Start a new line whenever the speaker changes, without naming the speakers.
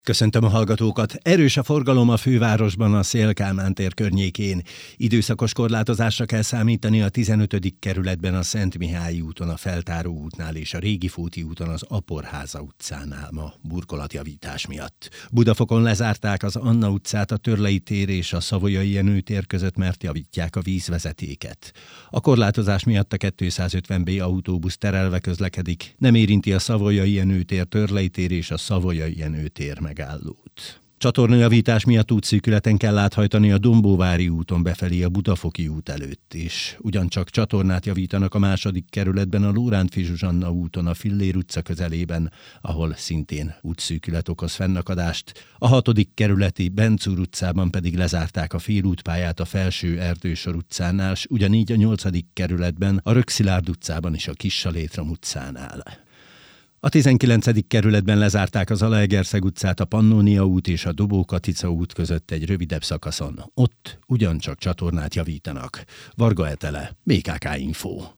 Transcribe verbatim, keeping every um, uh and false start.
Köszöntöm a hallgatókat! Erős a forgalom a fővárosban, a Széll-Kálmán tér környékén. Időszakos korlátozásra kell számítani a tizenötödik kerületben a Szentmihályi úton, a Feltáró útnál és a Régifóti úton az Aporháza utcánál ma burkolatjavítás miatt. Budafokon lezárták az Anna utcát, a Törlei tér és a Savoyai Jenő tér között, mert javítják a vízvezetéket. A korlátozás miatt a kétszázötven bé autóbusz terelve közlekedik, nem érinti a Savoyai Jenő tér, Törlei tér és a Savoyai Jenő tér megállót. Csatornajavítás miatt útszűkületen kell áthajtani a Dombóvári úton befelé a Budafoki út előtt, és ugyancsak csatornát javítanak a második kerületben a Lórántfi Zsuzsanna úton a Fillér utca közelében, ahol szintén útszűkület okoz fennakadást. A hatodik kerületi Bencúr utcában pedig lezárták a félútpályát a Felső Erdősor utcánál, s ugyanígy a nyolcadik kerületben a Rökszilárd utcában és a Kissalétram utcánál. A tizenkilencedik kerületben lezárták az Zalaegerszeg utcát, a Pannónia út és a Dobó-Katica út között egy rövidebb szakaszon. Ott ugyancsak csatornát javítanak. Varga Etele, bé ká ká Info.